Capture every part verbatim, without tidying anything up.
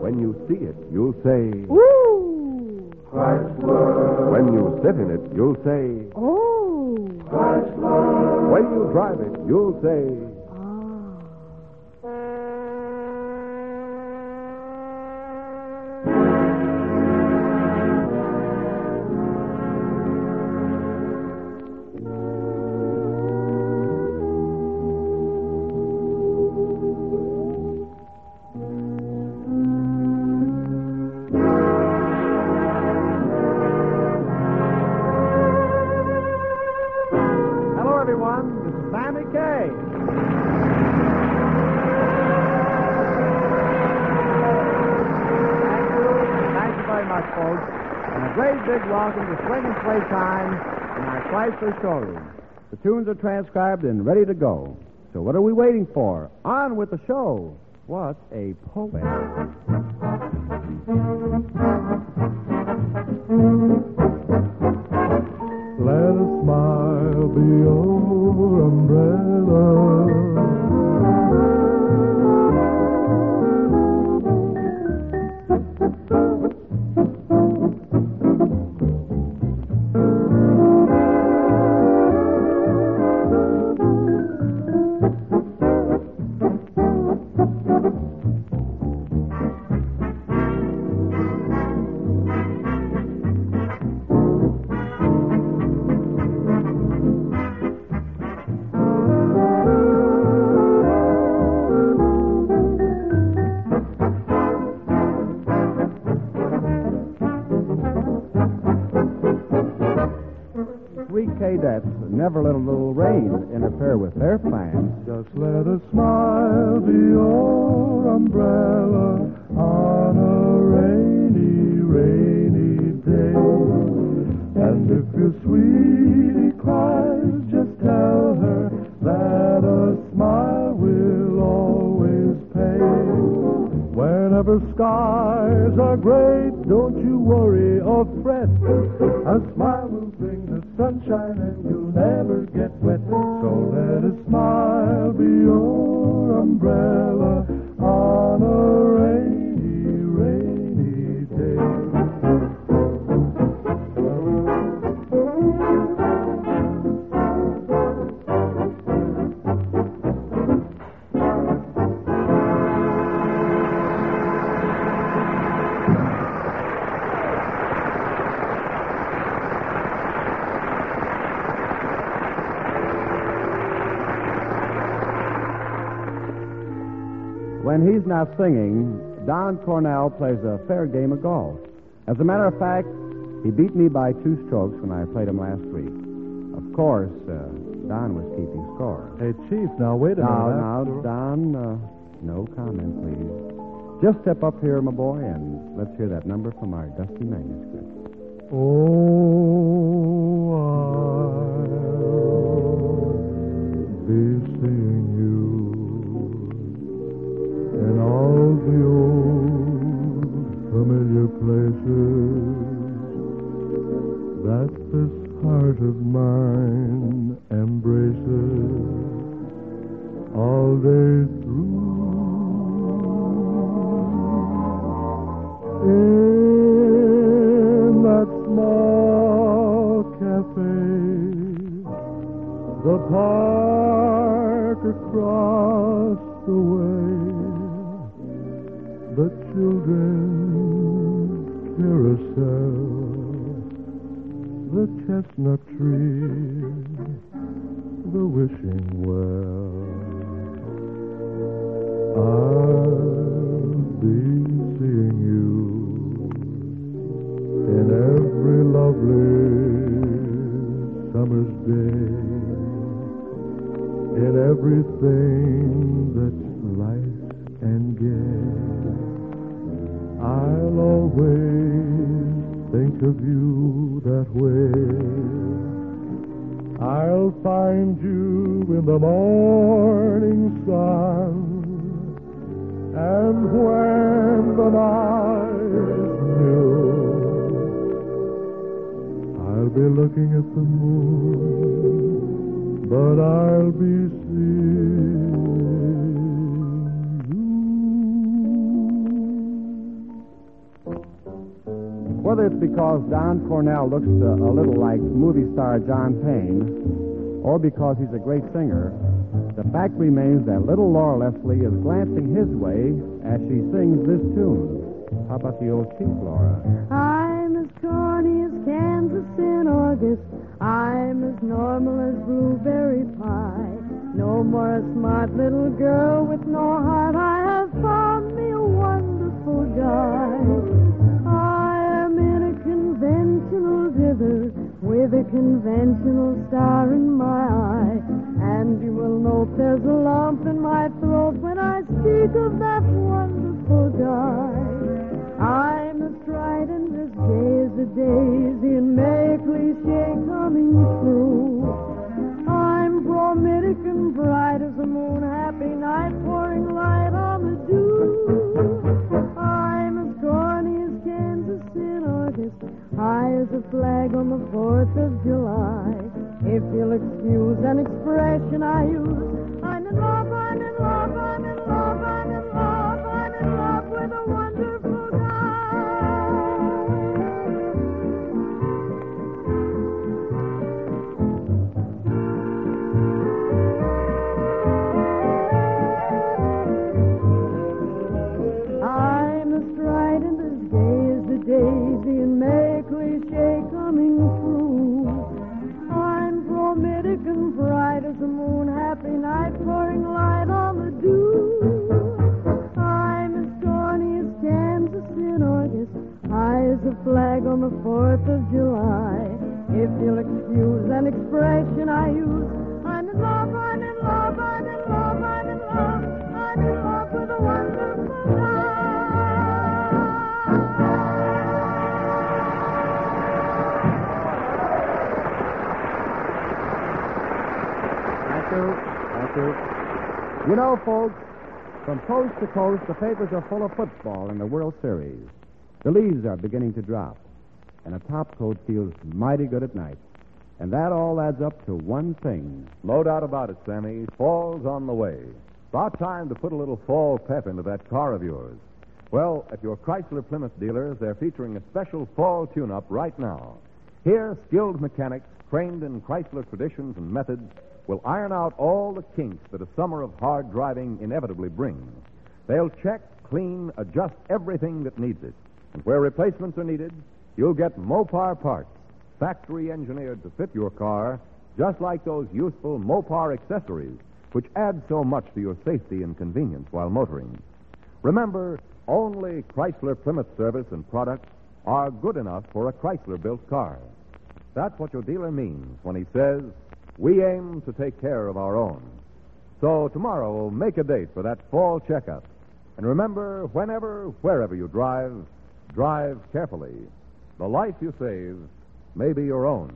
When you see it, you'll say, Ooh! Chrysler. When you sit in it, you'll say, Oh! Chrysler. When you drive it, you'll say, Big welcome to Swing and Play Time in our Chrysler showroom. The tunes are transcribed and ready to go. So what are we waiting for? On with the show. What a poet. Let a smile be your umbrella. Cadets never let a little rain interfere with their plans. Just let a smile be your umbrella on a rainy, rainy day. And if your sweetie cries, just tell her that a smile will always pay. Whenever skies are gray, don't you worry or fret. A smile will bring the sunshine and you'll never get wet. So let a smile be your umbrella on a rainy, rainy day. When he's not singing, Don Cornell plays a fair game of golf. As a matter of fact, he beat me by two strokes when I played him last week. Of course, uh, Don was keeping score. Hey, Chief, now wait a Now, minute. now, Don, uh, no comment, please. Just step up here, my boy, and let's hear that number from our dusty manuscript. Oh, I'll be seeing you in all the old familiar places that this heart of mine embraces all day through. In that small cafe, the park across the way, the children's carousel, the chestnut tree, the wishing well. I'll be seeing you in every lovely summer's day, in everything that's light and gay. I'll always think of you that way. I'll find you in the morning sun, and when the night is new, I'll be looking at the moon, but I'll be seeing you whether it's because Don Cornell looks uh, a little like movie star John Payne, or because he's a great singer, the fact remains that little Laura Leslie is glancing his way as she sings this tune. How about the old cheap Laura? I'm as corny as Kansas in August. I'm as normal as blueberry pie. No more a smart little girl with no heart. I have found me a wonderful guy. I am in a conventional dither with a conventional star in my eye. And you will note there's a lump in my throat when I speak of that wonderful guy. I'm as strident as gay as a daisy and May cliche coming true. I'm bromidic and bright as a moon, happy night pouring light on the dew. I'm as corny as Kansas in August, high as a flag on the fourth of July. If you'll excuse an expression I use, I'm in love, I'm in love, I'm in love, I'm in love, I'm in love with a wonderful guy. I'm as strident as gay as the daisy and May cliche coming true. I'm bromidic and bright as the moon, happy night pouring light on the dew. I'm as corny as Kansas in August, high as a flag on the fourth of July. If you'll excuse an expression I use, I'm in love, I'm in love, I'm in love, I'm in love, I'm in love with a wonderful guy. Thank you. Thank you. You know, folks, from coast to coast, the papers are full of football in the World Series. The leaves are beginning to drop, and a top coat feels mighty good at night. And that all adds up to one thing. No doubt about it, Sammy. Fall's on the way. About time to put a little fall pep into that car of yours. Well, at your Chrysler Plymouth dealers, they're featuring a special fall tune-up right now. Here, skilled mechanics, trained in Chrysler traditions and methods, will iron out all the kinks that a summer of hard driving inevitably brings. They'll check, clean, adjust everything that needs it. And where replacements are needed, you'll get Mopar parts, factory engineered to fit your car, just like those useful Mopar accessories, which add so much to your safety and convenience while motoring. Remember, only Chrysler Plymouth service and products are good enough for a Chrysler-built car. That's what your dealer means when he says, we aim to take care of our own. So tomorrow, make a date for that fall checkup. And remember, whenever, wherever you drive, drive carefully. The life you save may be your own.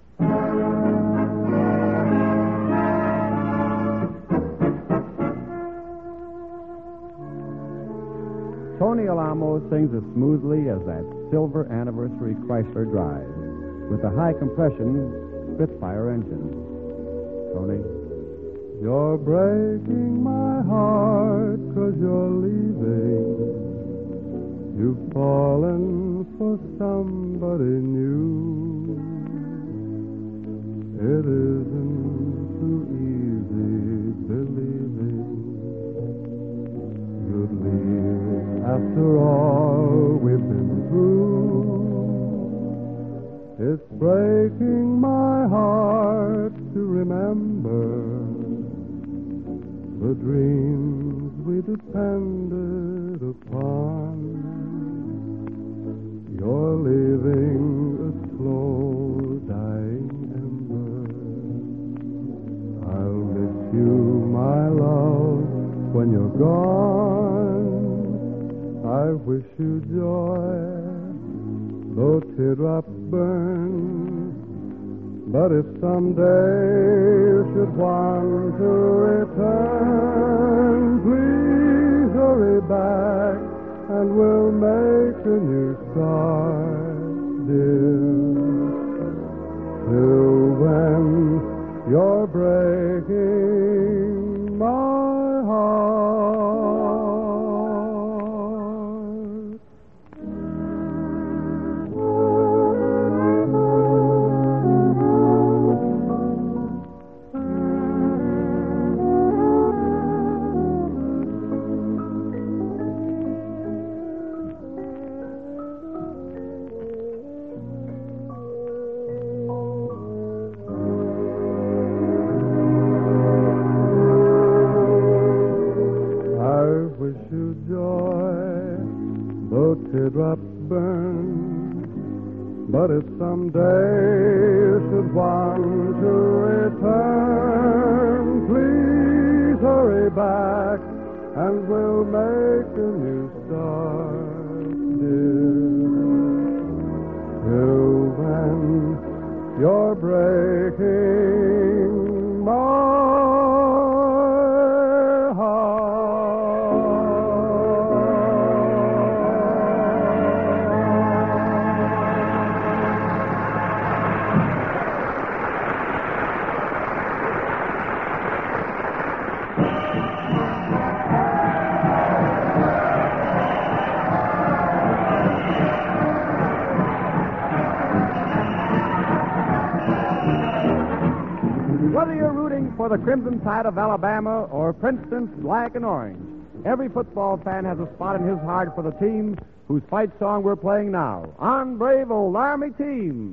Tony Alamo sings as smoothly as that silver anniversary Chrysler drive with a high compression Spitfire engine. Tony? You're breaking my heart 'cause you're leaving. You've fallen for somebody new. It isn't too easy believing you'd leave after all we've been through. It's breaking my heart to remember the dreams we depended upon. You're leaving a slow dying ember. I'll miss you, my love, when you're gone. I wish you joy, though teardrops burn. But if someday you should want to return, please hurry back and we'll make a new start, dear. Till then, you're breaking my heart. joy, though teardrops burn. But if someday should want to return, please hurry back and we'll make a new start, dear. Till then, you're breaking my heart. Whether you're rooting for the Crimson Tide of Alabama or Princeton's Black and Orange, every football fan has a spot in his heart for the team whose fight song we're playing now. On brave old Army team!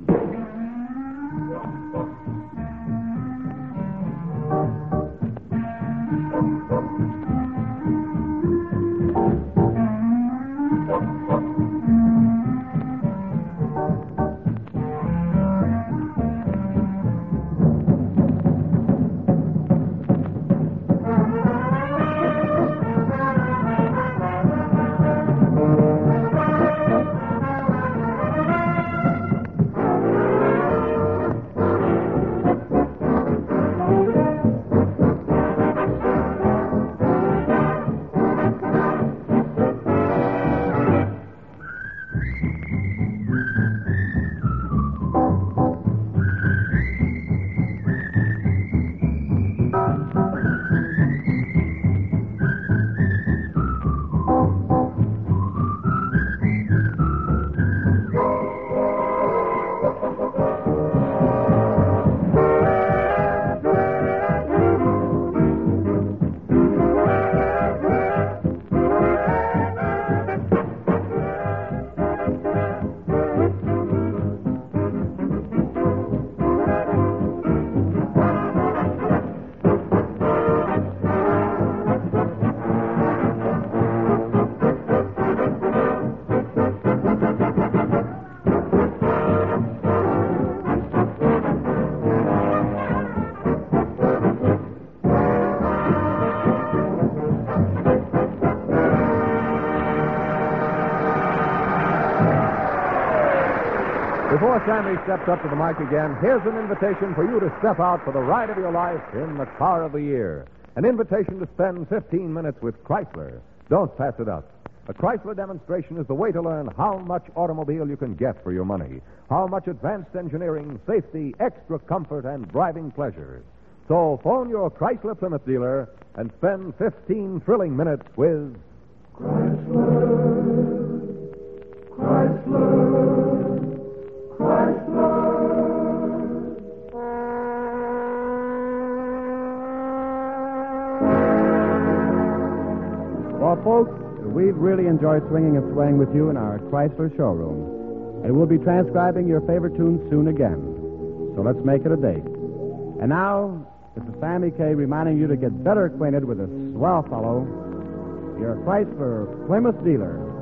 Before Sammy steps up to the mic again, here's an invitation for you to step out for the ride of your life in the car of the year. An invitation to spend fifteen minutes with Chrysler. Don't pass it up. A Chrysler demonstration is the way to learn how much automobile you can get for your money, how much advanced engineering, safety, extra comfort, and driving pleasure. So phone your Chrysler Plymouth dealer and spend fifteen thrilling minutes with Chrysler, Chrysler, Chrysler. Well, folks, we've really enjoyed swinging and swaying with you in our Chrysler showroom. And we'll be transcribing your favorite tunes soon again. So let's make it a date. And now, this is Sammy Kaye reminding you to get better acquainted with a swell fellow, your Chrysler Plymouth dealer.